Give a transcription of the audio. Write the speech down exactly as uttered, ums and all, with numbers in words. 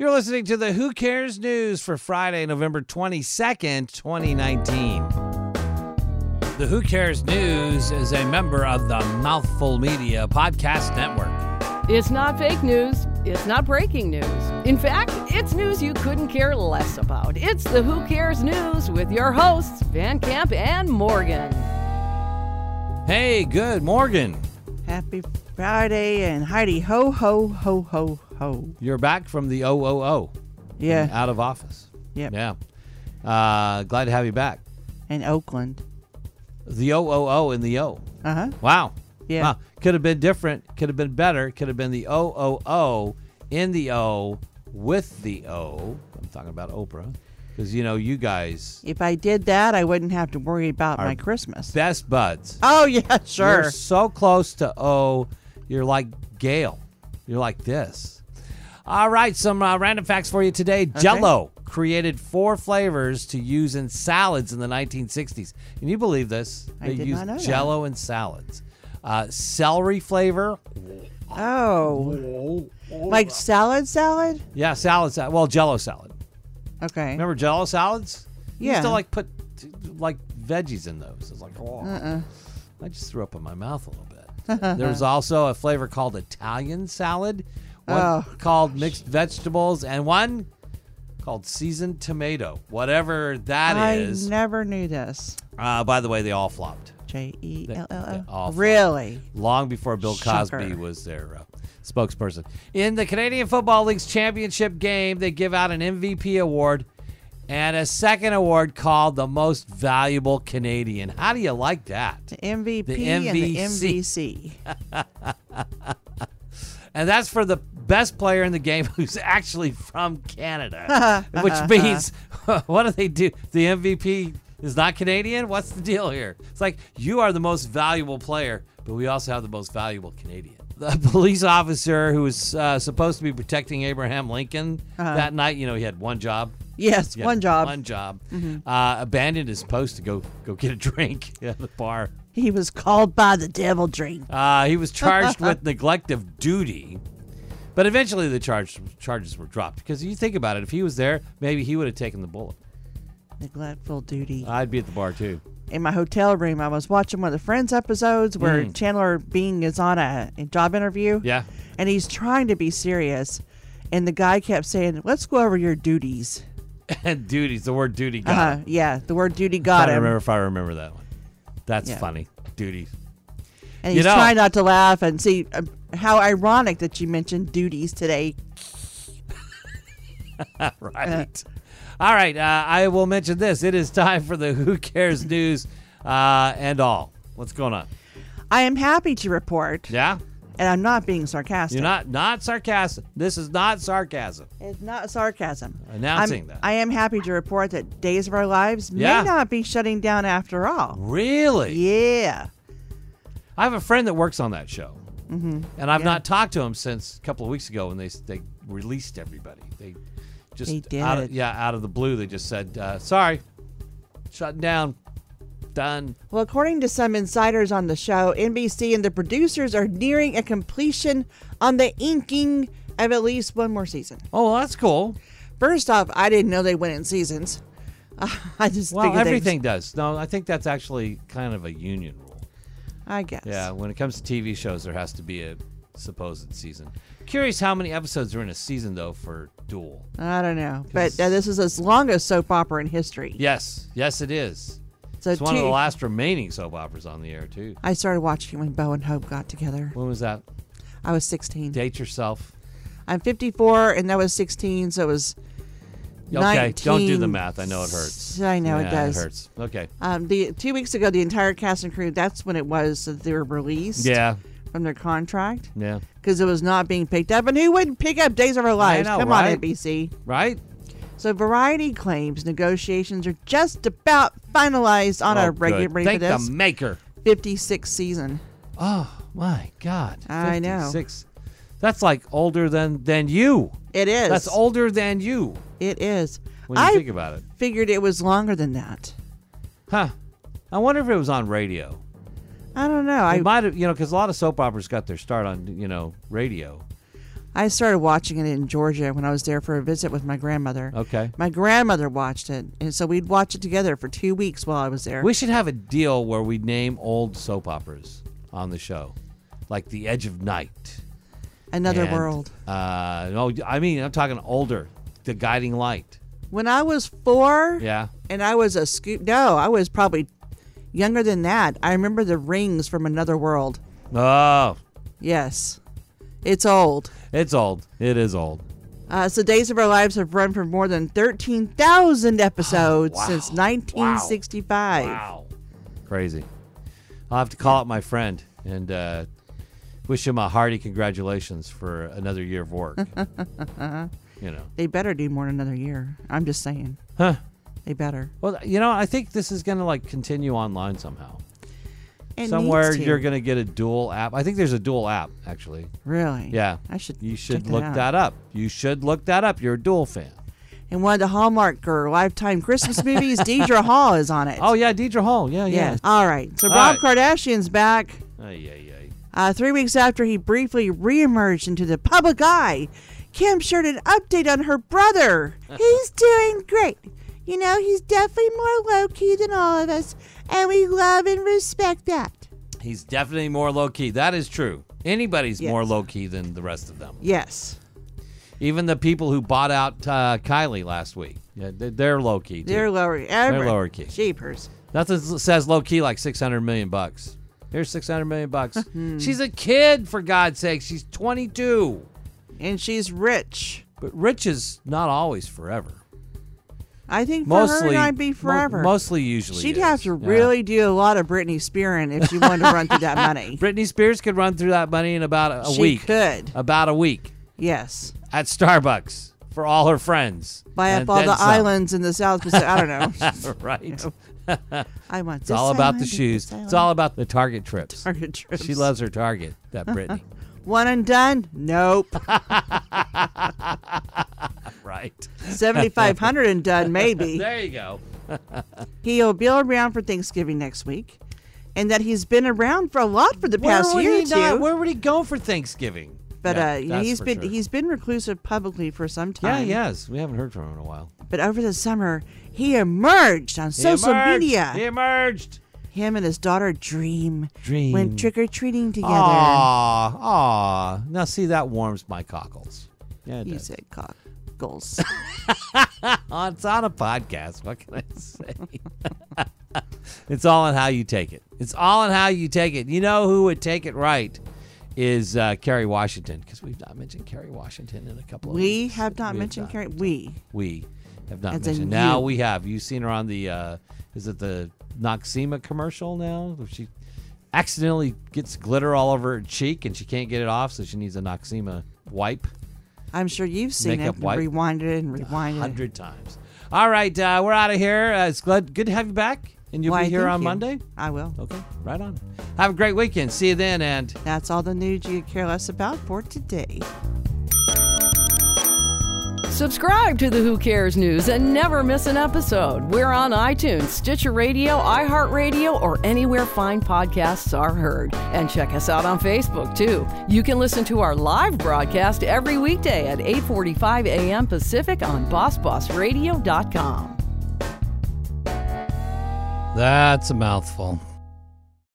You're listening to the Who Cares News for Friday, November twenty-second, twenty nineteen. The Who Cares News is a member of the Mouthful Media Podcast Network. It's not fake news. It's not breaking news. In fact, it's news you couldn't care less about. It's the Who Cares News with your hosts, Van Camp and Morgan. Hey, good Morgan. Happy Friday and Heidi ho, ho, ho, ho, ho. You're back from the O O O. Yeah. Out of office. Yep. Yeah. Uh, glad to have you back. In Oakland. The O O O in the O. Uh-huh. Wow. Yeah. Wow. Could have been different. Could have been better. Could have been the O O O in the O with the O. I'm talking about Oprah. Because, you know, you guys. If I did that, I wouldn't have to worry about Our my Christmas. Best buds. Oh, yeah, sure. You're so close to O. You're like Gail. You're like this. All right. Some uh, random facts for you today. Okay. Jell-O created four flavors to use in salads in the nineteen sixties. Can you believe this? I They did used not know that. Jell-O in salads. Uh, celery flavor. Oh. Like salad salad? Yeah, salad. salad. Well, Jell-O salad. Okay. Remember Jell-O salads? You Yeah. used to like put like veggies in those. It's like, oh, Uh-uh. I just threw up in my mouth a little bit. There was also a flavor called Italian salad, one Oh, called mixed vegetables, and one called seasoned tomato. Whatever that I is. never knew this. Uh, by the way, they all flopped. J E L L They- they all O. flopped. Really? Long before Bill Shocker. Cosby was their uh, spokesperson. In the Canadian Football League's championship game, they give out an M V P award and a second award called the Most Valuable Canadian. How do you like that? The M V P The and the M V C. M V C. And that's for the best player in the game who's actually from Canada, which means, what do they do? The M V P is not Canadian? What's the deal here? It's like, you are the most valuable player, but we also have the most valuable Canadian. The police officer who was uh, supposed to be protecting Abraham Lincoln Uh-huh. that night, you know, he had one job. Yes, He had one job. One job. Uh, abandoned his post to go go get a drink at the bar. He was called by the devil drink. Uh, he was charged with neglect of duty, but eventually the charge, charges were dropped. Because you think about it, if he was there, maybe he would have taken the bullet. Neglectful duty. I'd be at the bar too. In my hotel room, I was watching one of the Friends episodes where Mm. Chandler Bing is on a, a job interview. Yeah. And he's trying to be serious. And the guy kept saying, let's go over your duties. And duties, the word duty got Uh-huh. him. Yeah, the word duty I got don't him. remember if I remember that one. That's Yeah. funny. Duties. And You he's know- trying not to laugh and see uh, how ironic that you mentioned duties today. Right. All right. Uh, I will mention this. It is time for the Who Cares News uh, and all. What's going on? I am happy to report, Yeah? and I'm not being sarcastic. You're not not sarcastic. This is not sarcasm. It's not sarcasm. Announcing I'm- that. I am happy to report that Days of Our Lives Yeah. may not be shutting down after all. Really? Yeah. I have a friend that works on that show, Mm-hmm. and I've Yeah. not talked to him since a couple of weeks ago when they they released everybody. They just They Out of, did. yeah, out of the blue, they just said, uh, "Sorry, shutting down, done." Well, according to some insiders on the show, N B C and the producers are nearing a completion on the inking of at least one more season. Oh, well, that's cool. First off, I didn't know they went in seasons. Uh, I just Well, figured they- everything does. No, I think that's actually kind of a union rule. I guess. Yeah, when it comes to T V shows, there has to be a supposed season. Curious how many episodes are in a season though for Duel. I don't know, but uh, this is as longest soap opera in history. Yes, yes, it is. So It's one of two- the last remaining soap operas on the air too. I started watching when Bo and Hope got together. When was that? I was sixteen. Date yourself. I'm fifty-four, and that was sixteen, so it was Okay, nineteen. don't do the math. I know it hurts. I know Yeah, it does. It hurts. Okay. Um, the two weeks ago, the entire cast and crew. That's when it was that they were released. Yeah. From their contract, Yeah. because it was not being picked up, and who wouldn't pick up Days of Our Lives? know, Come on, right? N B C. Right? So Variety claims negotiations are just about finalized on Oh, a regular good. rate for Thank this the maker. fifty-sixth season. Oh my God. I know. fifty-six. That's like older than than you. It is. That's older than you It is. when you I think about it. figured it was longer than that. Huh. I wonder if it was on radio. I don't know. It I might have, you know, because a lot of soap operas got their start on, you know, radio. I started watching it in Georgia when I was there for a visit with my grandmother. Okay. My grandmother watched it, and so we'd watch it together for two weeks while I was there. We should have a deal where we name old soap operas on the show, like The Edge of Night. Another and, World. Uh, no, I mean, I'm talking older. The Guiding Light. When I was four, Yeah. and I was a scoop. No, I was probably younger than that. I remember the rings from Another World. Oh, Yes, it's old. it's old. It is old. Uh, so Days of Our Lives have run for more than thirteen thousand episodes Wow. since nineteen sixty-five. Wow. Crazy. I'll have to call up my friend and uh, wish him a hearty congratulations for another year of work. You know. They better do more than another year. I'm just saying. Huh. They better. Well, you know, I think this is going to like continue online somehow. It Somewhere needs to. you're going to get a dual app. I think there's a dual app, actually. Really? Yeah. I should. You should check look out. that up. You should look that up. You're a dual fan. And one of the Hallmark or Lifetime Christmas movies, Deidre Hall is on it. Oh, yeah, Deidre Hall. Yeah, yeah. yeah. All right. So All Rob right. Kardashian's back. Ay, ay, ay. Uh, three weeks after he briefly reemerged into the public eye, Kim shared an update on her brother. He's doing great. You know, he's definitely more low-key than all of us, and we love and respect that. He's definitely more low-key. That is true. Anybody's Yes. more low-key than the rest of them. Yes. Even the people who bought out uh, Kylie last week. Yeah, they're, they're low-key, too. They're lower. They're lower key. Jeepers. Nothing says low-key like six hundred million bucks. Here's six hundred million bucks. She's a kid, for God's sake. She's twenty-two. And she's rich. But rich is not always forever. I think for Mostly, her, it might be mo- forever. mostly, usually, She'd is. have to Yeah. really do a lot of Britney Spearing if she wanted to run through that money. Britney Spears could run through that money in about a, a she week. could. About a week Yes. at Starbucks for all her friends. Buy up And all then the some. islands in the South Pacific. I don't know. Right. I want It's all about the shoes. It's all about the Target trips. Target trips. She loves her Target, that Britney. One and done? Nope. Right. seventy-five hundred and done, maybe. There you go. He'll be around for Thanksgiving next week, and that he's been around for a lot for the past where would year he or two. not- where would he go for Thanksgiving? but Yeah, uh, you know, that's he's for been sure. he's been reclusive publicly for some Yeah, time. he has. We haven't heard from him in a while. But over the summer, he emerged on He social emerged. media. He emerged. Him and his daughter Dream, Dream. went trick or treating together. Aw, aw. Now, see, that warms my cockles. Yeah, it You does. said cockles. Oh, it's on a podcast. What can I say? It's all on how you take it. It's all on how you take it. You know who would take it right is uh, Kerry Washington, because we've not mentioned Kerry Washington in a couple of we weeks. have not We mentioned not. Carrie. We. We have not As in mentioned. Now you. we have. You've seen her on the, uh, is it the Noxema commercial now? Where she accidentally gets glitter all over her cheek and she can't get it off, so she needs a Noxema wipe. I'm sure you've seen Makeup it. and wipe. Rewinded it and rewinded it. hundred times. All right, uh, we're out of here. Uh, it's glad, good to have you back, and you'll Why, be here thank on you. Monday. I will. Okay, right on. Have a great weekend. See you then, and That's all the news you care less about for today. Subscribe to the Who Cares News and never miss an episode. We're on iTunes, Stitcher Radio, iHeartRadio, or anywhere fine podcasts are heard. And check us out on Facebook, too. You can listen to our live broadcast every weekday at eight forty-five a.m. Pacific on boss boss radio dot com. that's a mouthful.